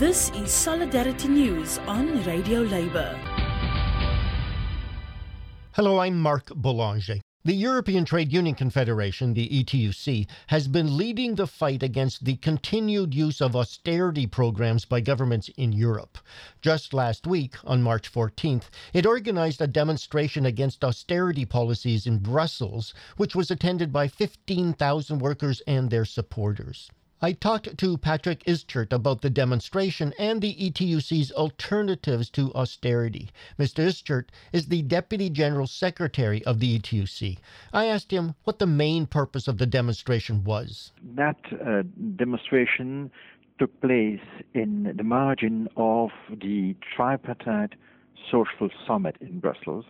This is Solidarity News on Radio Labour. Hello, I'm Marc Boulanger. The European Trade Union Confederation, the ETUC, has been leading the fight against the continued use of austerity programs by governments in Europe. Just last week, on March 14th, it organized a demonstration against austerity policies in Brussels, which was attended by 15,000 workers and their supporters. I talked to Patrick Ischert about the demonstration and the ETUC's alternatives to austerity. Mr. Ischert is the Deputy General Secretary of the ETUC. I asked him what the main purpose of the demonstration was. That demonstration took place in the margin of the tripartite social summit in Brussels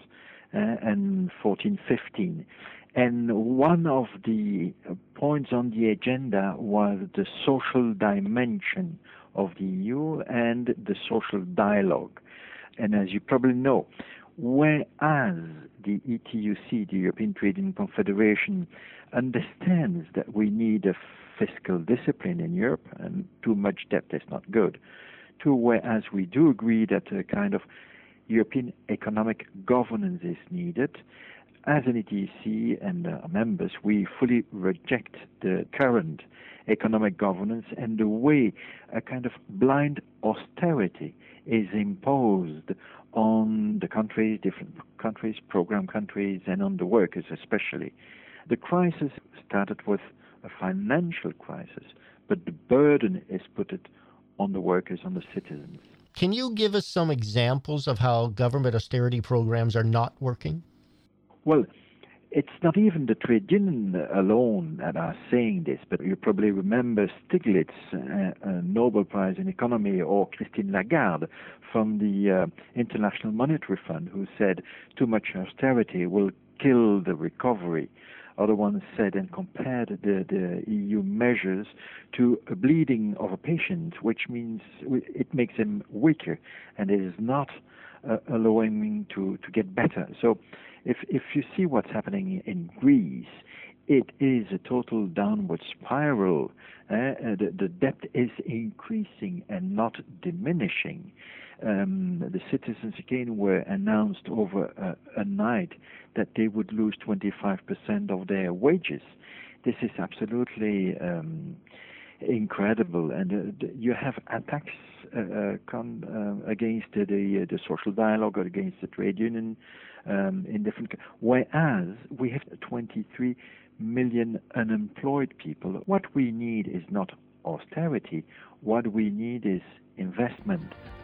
in 14-15. And one of the points on the agenda was the social dimension of the EU and the social dialogue. And as you probably know, whereas the ETUC, the European Trade Union Confederation, understands that we need a fiscal discipline in Europe, and too much debt is not good, whereas we do agree that a kind of European economic governance is needed, as an ETUC and members, we fully reject the current economic governance and the way a kind of blind austerity is imposed on the countries, different countries, program countries, and on the workers especially. The crisis started with a financial crisis, but the burden is put on the workers, on the citizens. Can you give us some examples of how government austerity programs are not working? Well, it's not even the trade union alone that are saying this, but you probably remember Stiglitz, a Nobel Prize in Economy, or Christine Lagarde from the International Monetary Fund, who said too much austerity will kill the recovery. Other ones said and compared the EU measures to a bleeding of a patient, which means it makes him weaker and it is not allowing him to get better. So if you see what's happening in Greece, it is a total downward spiral. The debt is increasing and not diminishing. The citizens again were announced over a night that they would lose 25% of their wages. This is absolutely incredible, and you have attacks against the social dialogue or against the trade union in different. Whereas we have 23 million unemployed people. What we need is not austerity. What we need is investment.